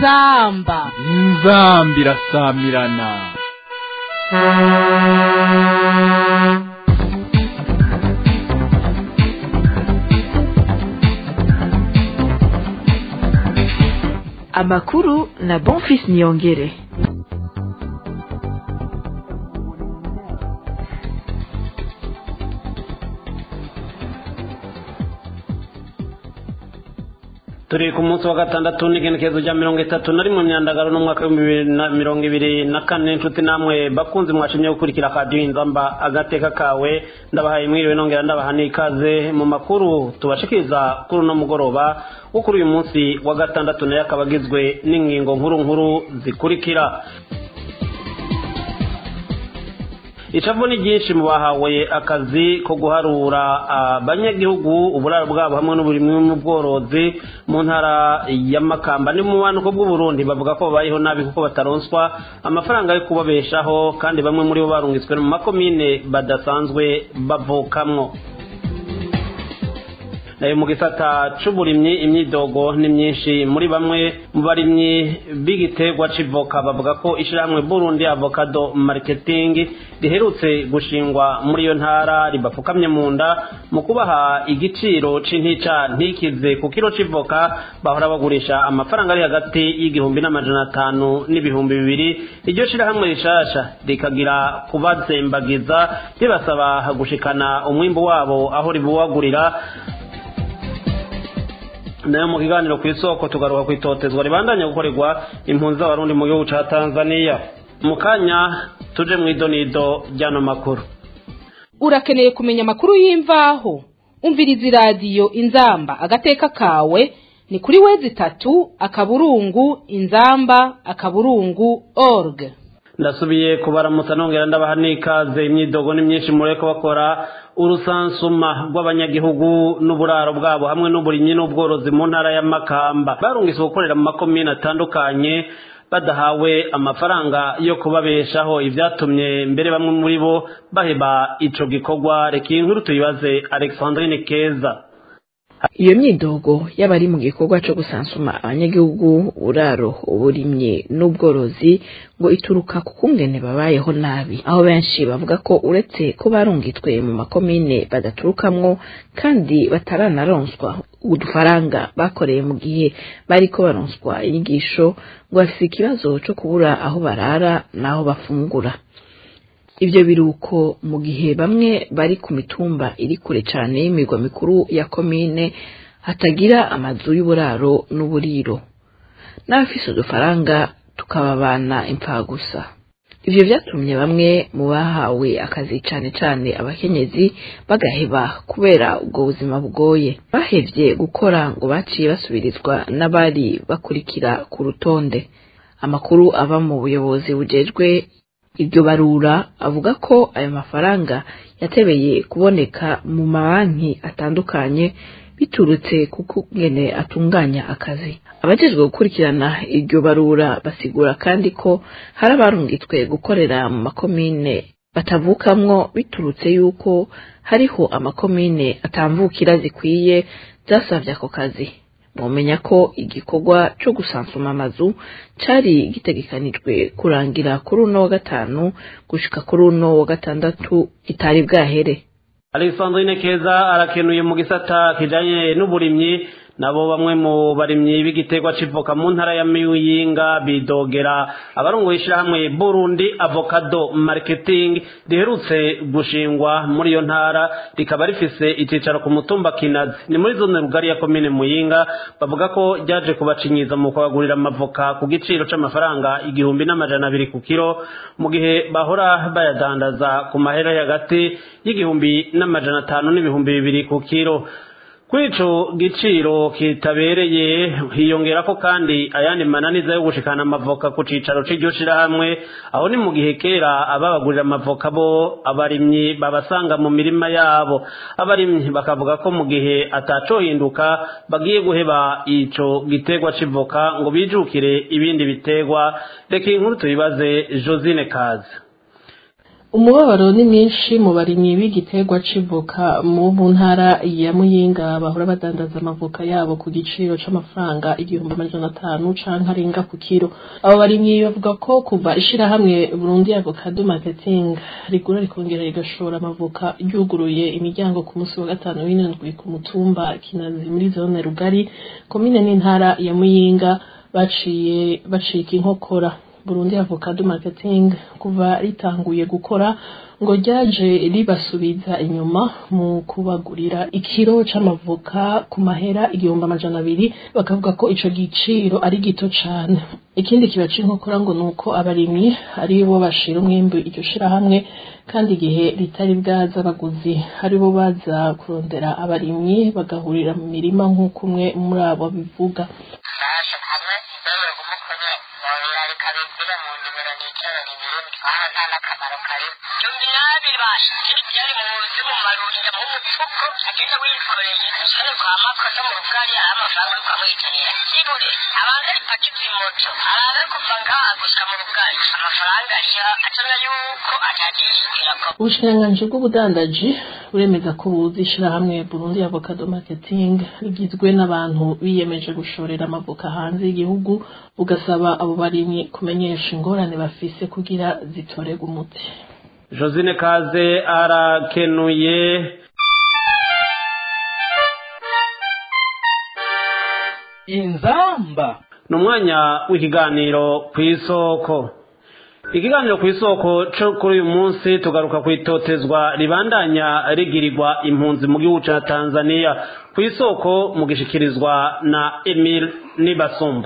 inzamba irasamirana. Amakuru na Bonfils Niyongere. Turi ku munsi wa gatandatu n'igenekerezo rya 31 myandagaro n'umwaka wa 2024 inshuti namwe bakunzi mwashimye gukurikira Radio Inzamba agateka kawe ndabahaye mwiriwe nongera ndabaha n'ikaze mu makuru tubashikiriza kuri no mugoroba wo kuri uyu munsi wa gatandatu nayo akabagizwe n'ingingo nkuru zikurikira. Icabo ni byinshi mu bahawe akazi ko guharura abanyagihugu uburaro bwabo hamwe n'uburimwe mu bworozi mu ntara ya Makamba ni mu banuko bw'u Burundi bavuga ko babayeho nabi kuko bataronswa amafaranga yo kubabeshaho kandi bamwe muri bo barungitswe mu makomine badasanzwe bavukamwo. Nayo mu gisata c'uburimyi imyidogo ni myinshi muri bamwe mu barimyi b'igiterwa c'ivoka bavuga ko ishiramwe Burundi Avocado Marketing riherutse gushingwa muri yo ntara ribafukamye mu nda mu kubaha igiciro c'intica ntikize ku kilo c'ivoka bahora bagurisha amafaranga ari hagati y'igihumbi n'amajana 5 n'ibihumbi 2 iryo shirahamwe rishasha rikagira kubazembagiza ribasaba gushikana umwimbo wabo aho ribuwagurira. Nayo mu kiganiro ku isoko tugaruka kwitotezwa ribandanya gukorerwa impunzi z'abarundi mu gihugu ca Tanzania. Mukanya tuje mu idonido ryano makuru. Urakeneye kumenya makuru y'imvaho umviriza radio Inzamba agateka kawe ni kuri wezi 3 akaburungu inzamba.org. Ndasubiye kubaramutsa nongera ndabaha n'ikaze. Imyidogo ni myinshi mureko bakora urusansuma rw'abanyagihugu n'uburaro bwabo hamwe n'uburimyi n'ubworozi mu ntara ya Makamba barungise gukorera mu makomine atandukanye badahawe amafaranga yo kubabeshaho ivyatumye mbere bamwe muri bo baheba ico gikorwa. Reka inkuru tuyibaze Alexandrine Keza. Iyo myidogo y'abari mu gikorwa cyo gusansuma abanyagihugu uraro uburimye n'ubworozi ngo ituruka ku kungene babayeho nabi, aho benshi bavuga ko uretse ko barungitwe mu makomine badaturukamwo kandi bataranaronswa udufaranga bakoreye mu gihe bariko baronswa inyigisho ngo bafise ikibazo cyo kubura aho barara naho bafungura. Ivyo biruko mu gihe bamwe bari ku mitumba iri kure cane y'imigwa mikuru ya komine hatagira amazu y'uburaro n'uburiro n'abafise udufaranga tukababana impfagusa. Ivyo vyatumye bamwe mu bahawe akazi cane abakenyezi bagaheba kubera ubwo buzima bugoye. Bahevye gukora ngo baciye basubirizwa n'abari bakurikira ku rutonde. Amakuru ava mu buyobozi bujejwe iryo barura avuga ko ayo mafaranga yatebeye kuboneka mu mabanki atandukanye biturutse kuko ngene atunganya akazi. Abajejwe gukurikirana iryo barura basigura kandi ko hari abarungitswe gukorera mu makomine batavukamwo biturutse yuko hariho amakomine atamvukira zikwiye zasavye ako kazi. Mwomenya ko igikorwa cyo gusansuma amazu cari gitegekanijwe kurangira kuri uno wa gatanu gushika kuri uno wa gatandatu itari bwahere. Alexandrine Keza arakenuye mu gisata kijanye n'uburimyi. Nabo bamwe mu barimyi b'igiterwa c'ivoka mu ntara ya Muyinga bidogera abarongoye ishiramwe Burundi Avocado Marketing riherutse gushingwa muri yo ntara rikaba rifise icicaro ku mutumba Kinazi ni muri zone rugari ya komine Muyinga. Bavuga ko ryaje kubacinyiza mu kwagurira amavoka ku giciro c'amafaranga 1200 ku kilo mu gihe bahora bayadandaza ku mahera y'agati y'1500 n'ibihumbi 2 ku kilo. Kwico giciro kitabereye hiyongerako kandi ayandi mananiza yo gushikana amavoka ku cicaro c'iryo shirahamwe, aho ni mu gihe kera ababagurira amavoka bo abarimyi babasanga mu mirima yabo. Abarimyi bakavuga ko mu gihe atacohinduka bagiye guheba ico giterwa c'ivoka ngo bijukire ibindi biterwa. Reka inkuru tuyibaze Josine Kazi. umubabaro ni mwinshi mu barimyi b'igiterwa c'ivoka mu ntara ya Muyinga bahora badandaza amavoka yabo ku giciro c'amafaranga 1,500 canke arenga ku kilo. Abo barimyi bavuga ko kuva ishirahamwe Burundi Avocado Marketing rigura rikongera rigashora amavoka ryuguruye imiryango ku munsi wa gatanu w'indwi ku mutumba Kinazi muri zone Rugari komine n'intara ya Muyinga baciye bacika inkokora. Burundi Avocado Marketing kuva ritanguye gukora ngo ryaje ribasubiza inyuma mu kubagurira ikiro c'amavoka ku mahera 200 bakavuga ko ico giciro ari gito cane. Ikindi kibaca inkokora ngo nuko abarimyi ari bo bashira umwimbu iryo shirahamwe kandi igihe ritari bwaza abaguzi ari bo baza kurondera abarimyi bagahurira mu mirima nk'uko umwe muri abo bivuga. agenda wikoreye kandi kwa makosa mu rugari amafaranga uri kwamwitanira sibure abantu ari pakiti moto arabe kuva ngaha gushika mu rugari amafaranga ariyo atanga yuko atajishikira ko. Ubushikiranganji bw'ubudandaji buremeza ko buzishira hamwe Burundi Avocado Marketing rigizwe n'abantu biyemeje gushorera amavoka hanze y'igihugu bugasaba abo barimyi kumenyesha ingorane bafise kugira zitorega umuti. Josine Kaze arakenuye. Inzamba n'umwanya w'ikiganiro kw'isoko. Ikiganiro kw'isoko cyo kuri uyu munsi tugaruka kwitotezwa ribandanya rigirirwa impunzi mu gihugu ca Tanzania. Kw'isoko mugishikirizwa na Emile Nibasumba.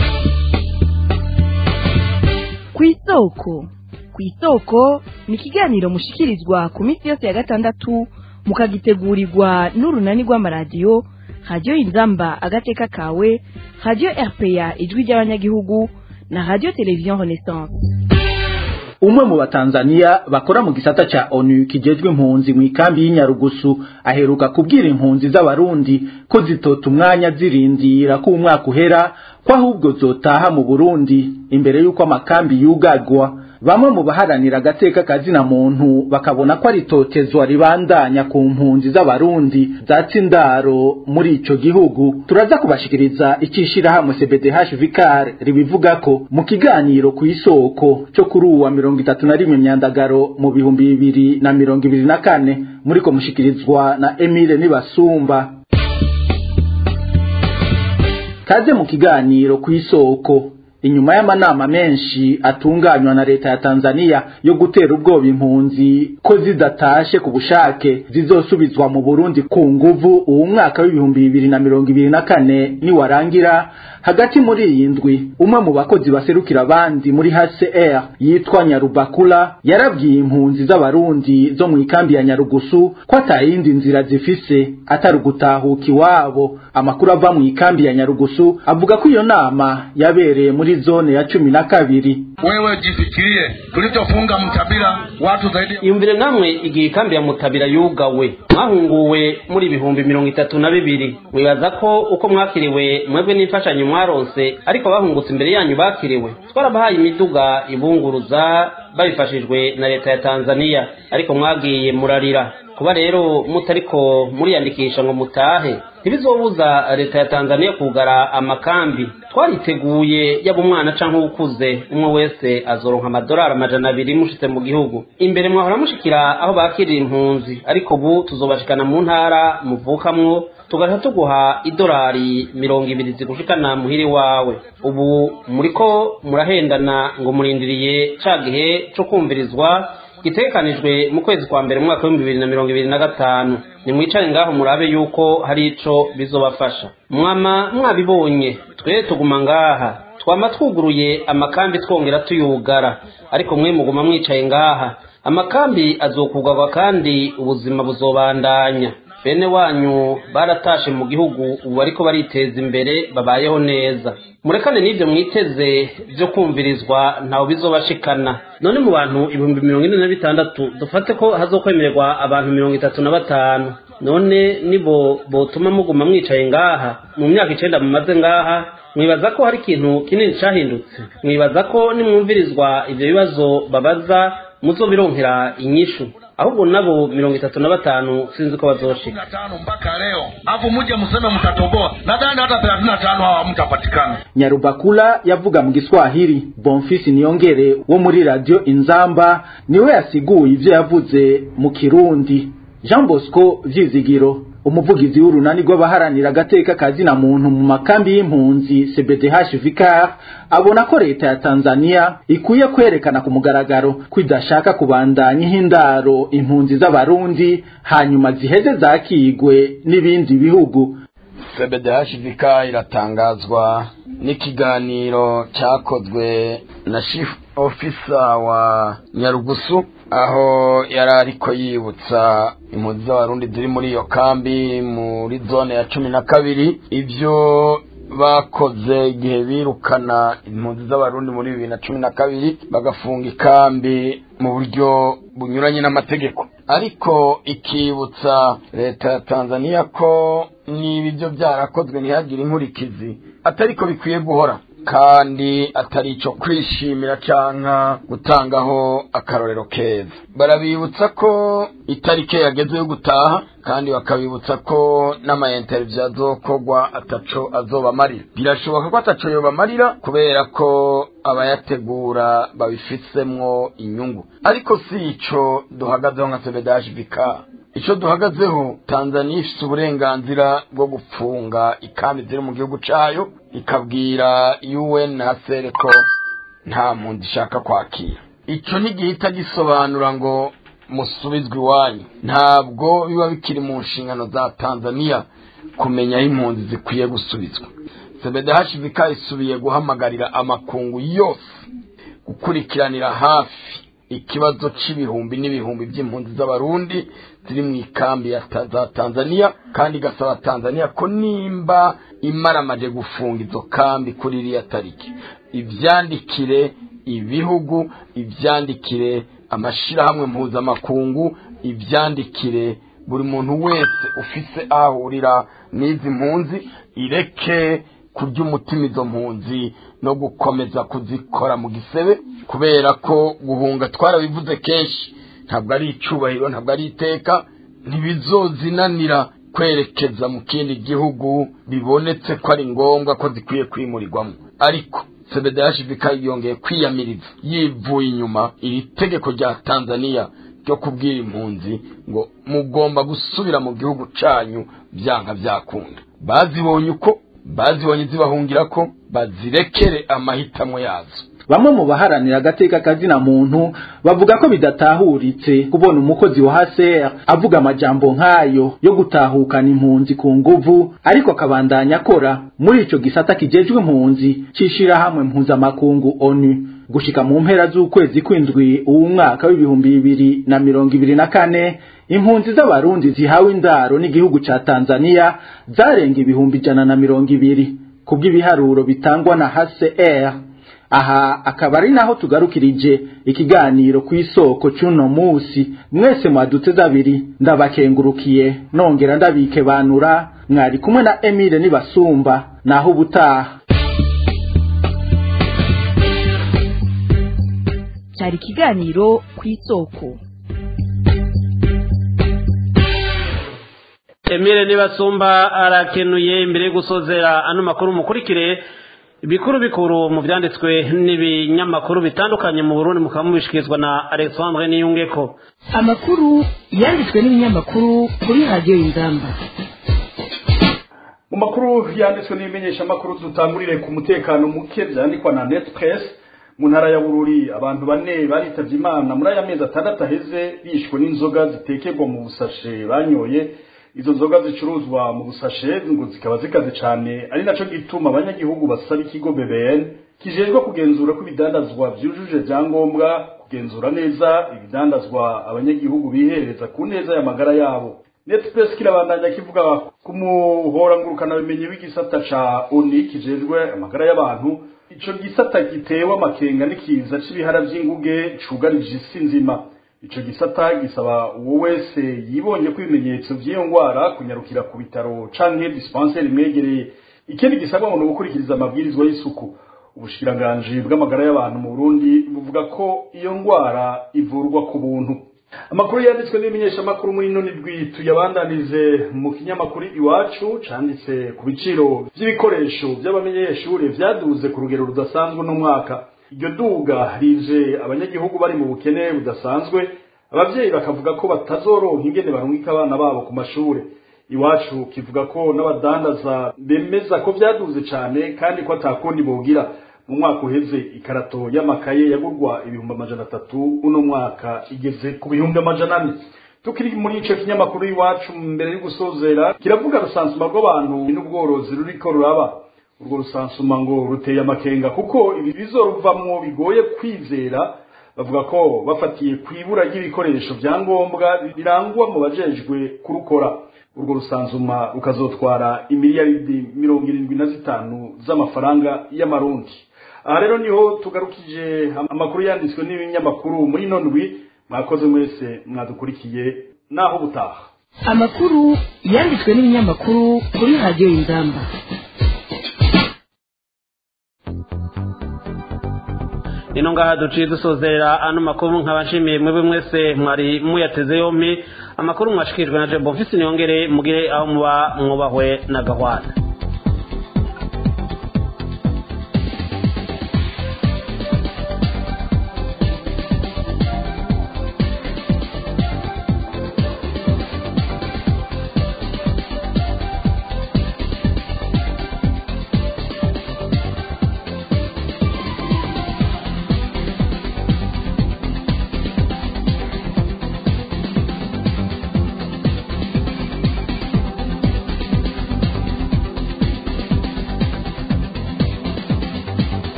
Kw'isoko ni ikiganiro mushikirizwa ku minsi yose ya gatandatu mukagitegurirwa n'urunani rw'amaradiyo Radio Inzamba agateka kawe, Radio RPA ijwi ry'abanyagihugu na Radio Television Renaissance. Umwe mu Batanzania bakora mu gisata ca ONU kijejwe impunzi mu ikambi y'Inyarugusu aheruka kubwira impunzi z'abarundi ko zitota umwanya zirindira ko umwaka uhera ko ahubwo zotaha mu Burundi imbere yuko amakambi yugagwa. Bamwe mu baharanira agateka kazina muntu bakabona ko ari totezwa ribandanya ku mpunzi z'abarundi zatsindaro muri ico gihugu. Turaza kubashikiriza ikishira hamwe CBDH Vicar ribivuga ko mu kiganiro kw'isoko cyo kuri uwa 31 Myandagaro mu 2024 muri ko mushikirizwa na Emile Nibasumba. Kaze mu kiganiro kw'isoko. Inyuma y'amanama menshi atunganywa na leta ya Tanzania yo gutera ubwoba impunzi ko zidatashe ku bushake zizosubizwa mu Burundi ku nguvu uwo mwaka w'2024 ni warangira hagati muri iyi ndwi umwe mu bakozi baserukira abandi muri HCR yitwa Nyarubakula yarabwiye impunzi z'abarundi zo mu ikambi ya Nyarugusu ko atayindi nzira zifise atari gutahuka iwabo. Amakuru ava mu ikambi ya Nyarugusu avuga ko iyo nama yabereye muri zone ya 12. Wewe jifikirie tulichofunga Mutabira watu zaidi. Yumvire namwe igihe ikambi ya Mutabira yugawe mwahunguwe muri 32 wibaza ko uko mwakiriwe mwebwe n'imfashanyo mwaronse ariko bahungutse imbere yanyu bakiriwe. Twarabahaye imiduga ibunguruza babifashijwe na leta ya Tanzania ariko mwagiye murarira. Kuba rero mutariko muriyandikisha ngo mutahe ntibizobuza leta ya Tanzania kugara amakambi. Twariteguye yaba umwana canke ukuze umwe wese azoronka $200 mushitse mu gihugu. Imbere mwahora mushikira aho bakirira impunzi ariko ubu tuzobashikana mu ntara muvukamwo tugaha tuguha $20 zigushikana muhiri wawe. Ubu muriko murahendana ngo murindiriye ca gihe cyo kumvirizwa gitekanijwe mu kwezi kwa mbere mu mwaka wa 2025. Ni mwicare ngaho murabe yuko hari ico bizobafasha. Mwama mwabibonye twe tuguma ngaha twama twuguruye amakambi twongera tuyugara ariko mwe muguma mwicaye ngaha. Amakambi azokugagwa kandi ubuzima buzobandanya. Bene wanyu baratashe mu gihugu ubu ariko bariteza imbere babayeho neza. Murekane n'ivyo mwiteze byo kumvirizwa ntawo bizobashikana. None mu bantu 46 dufate ko hazokwemererwa abantu 35. None nibo botuma muguma mwicaye ngaha mu myaka 9 mumaze ngaha. Mwibaza ko hari ikintu kinini cyahindutse? Mwibaza ko nimwumvirizwa ivyo bibazo babaza muzobironkera inyishu ahubwo nabo 35 sinzi ko bazoshika 35 mpaka leo hapo muje museme mtatoboa nadhani hata 35 hawa mtapatikana. Nyarubakula yavuga mu Giswahili. Bonfils Niyongere wo muri radio Inzamba niwe yasiguye ivyo yavuze mu Kirundi. Jean Bosco Vyizigiro umuvugizi w'urunani rw'abaharanira agateka kazina muntu mu makambi y'impunzi CBDH Vicar abona ko leta ya Tanzania ikuye kwerekana ku mugaragaro kwidashaka kubandanya hindaro impunzi z'abarundi hanyuma ziheze zakigwe n'ibindi bihugu. CBDH Vicar iratangazwa n'ikiganiro cyakozwe na chief officer wa Nyarugusu aho yarariko yibutsa impunzi z'abarundi ziri muri iyo kambi muri zone ya 12 ivyo bakoze igihe birukana impunzi z'abarundi muri 2012 bagafunga ikambi mu buryo bunyuranye n'amategeko, ariko ikibutsa leta ya Tanzania ko niba ibyo byarakozwe ntihagire inkurikizi atariko bikwiye guhora kandi atari ico kwishimira canka gutangaho akarorero keza. Barabibutsa ko itarike yageze yo gutaha kandi bakabibutsa ko n'ama interview azokogwa ataco azobamarira. Birashoboka ko ataco yobamarira kubera ko abayategura babifitsemwo inyungu, ariko si ico duhagazeho nka CBDH Vicar. Ico duhagazeho, Tanzania ifite uburenganzira bwo gupfunga ikambi ziri mu gihugu cayo ikabwira UN na ko nta mpunzi ishaka kwakira. Ico ntigihita gisobanura ngo musubizwe iwanyu. Ntabwo biba bikiri mu nshingano za Tanzania kumenya impunzi zikwiye gusubizwa. CBDH Vicar isubiye guhamagarira amakungu yose gukurikiranira hafi ikibazo c'ibihumbi n'ibihumbi by'impunzi z'abarundi ziri mu ikambi ya Tanzania, kandi gasaba Tanzania ko nimba imaramaje gufunga izo kambi kuri iriya tariki ivyandikire ibihugu, ivyandikire amashirahamwe mpuzamakungu, ivyandikire buri muntu wese ufise ahurira n'izi mpunzi, ireke kurya umutima izo mpunzi no gukomeza kuzikora mu gisebe, kubera ko guhunga twarabivuze kenshi ntabwo ari icubahiro, ntabwo ari iteka, ntibizozinanira kwerekeza mu kindi gihugu bibonetse ko ari ngombwa ko zikwiye kwimurirwamo. Ariko CBDH Vicar yongeye kwiyamiriza yivuye inyuma iri tegeko rya Tanzania ryo kubwira impunzi ngo mugomba gusubira mu gihugu canyu byanka byakunda. Bazibonye zibahungira ko bazirekere amahitamo yazo. Bamwe mu baharanira agateka kazina muntu bavuga ko bidatahuritse kubona umukozi wa HCR avuga amajambo nkayo yo gutahukana impunzi ku nguvu, ariko akabandanya akora muri ico gisata kijejwe impunzi cishira hamwe mpuzamakungu ONU. Gushika mu mpera z'ukwezi kw'indwi uw'umwaka w'2024 impunzi z'abarundi zihawe indaro n'igihugu ca Tanzania zarenga 120 kubw'ibiharuro bitangwa na HCR. Aha akaba ari naho tugarukirije ikiganiro kw'isoko cy'uno musi. Mwese mwaduteze abiri ndabakengurukiye nongera ndabike banura, mwari kumwe na Emile Nibasumba, naho ubutaha. Cyari ikiganiro kw'isoko. Emile Nibasumba arakenuye. Imbere gusozera ano makuru mukurikire bikuru mu byanditswe n'ibinyamakuru bitandukanye mu Burundi, mukamubishikizwa na Alexandre Niyungeko. Amakuru yanditswe n'ibinyamakuru kuri radio Inzamba. Mu makuru yanditswe n'imenyesha makuru tutangurire ku mutekano muke byandikwa na Netpress. Mu ntara ya Bururi abantu bane baritavye Imana muri aya mezi 6 aheze bishwe n'inzoga zitekerwa mu busashe banyoye. Izo nzoga zicuruzwa mu busashe ngo zikaba zikaze cyane, ari naco gituma abanyagihugu basaba ikigo BBN kijejwe kugenzura ko ibidandazwa byujuje byangombwa kugenzura neza ibidandazwa abanyagihugu bihereza ku neza y'amagara yabo. Netpress kirabandanya kivuga ku muhora ngurukana bimenye w'igisata ca ONU kijejwe amagara y'abantu. Ico gisata gitewe amakenga n'ikiza c'ibihara by'inguge cugarije isi nzima. Ico gisata gisaba uwo wese yibonye ko ibimenyetso by'iyo ngwara kunyarukira ku bitaro canke dispensaire imwegereye. Ikindi gisabwa ngo gukurikiza amabwirizwa y'isuku. ubushikiranganji bw'amagara y'abantu mu Burundi buvuga ko iyo ngwara ivurwa ku buntu. Amakuru yanditswe n'imenyeshamakuru muri none rwitu yabandanize mu kinyamakuru Iwacu canditse ku biciro by'ibikoresho by'abamenyeshure vyaduze ku rugero rudasanzwe no mwaka. Iryo duga rije abanyagihugu bari mu bukene budasanzwe, abavyeyi bakavuga ko batazoronka ingene barungika abana babo ku mashure. Iwacu kivuga ko n'abadandaza bemeza ko vyaduze cane kandi ko atakundi bogira. Mu mwaka uheze ikarato y'amakaye yagurwa 300 uno mwaka igeze ku 400. Tukiri muri ico kinyamakuru Iwacu mbere yo gusozera kiravuga rusansuma rw'abantu n'ubworozi ruriko ruraba. Urwo rusansuma ngo ruteye amakenga kuko ibi bizoruvamwo bigoye kwizera. Bavuga ko bafatiye kwibura y'ibikoresho byangombwa birangwa mu bajejwe kurukora. Urwo rusansuma rukazotwara imiliyaridi 75 z'amafaranga y'amarundi. Aha rero niho tugarukije amakuru yanditswe n'ibinyamakuru muri nondwi. Mwakoze mwese mwadukurikiye naho butaha. Amakuru yanditswe n'ibinyamakuru kuri Radio Inzamba. Ino ngaha duciye dusozera ano makuru nkabashimiye mwebwe mwese mwari muyateze yompi. Amakuru mwashikijwe na Jebo Ofisi Niyongere mugire aho muba mwubahwe na gahwana.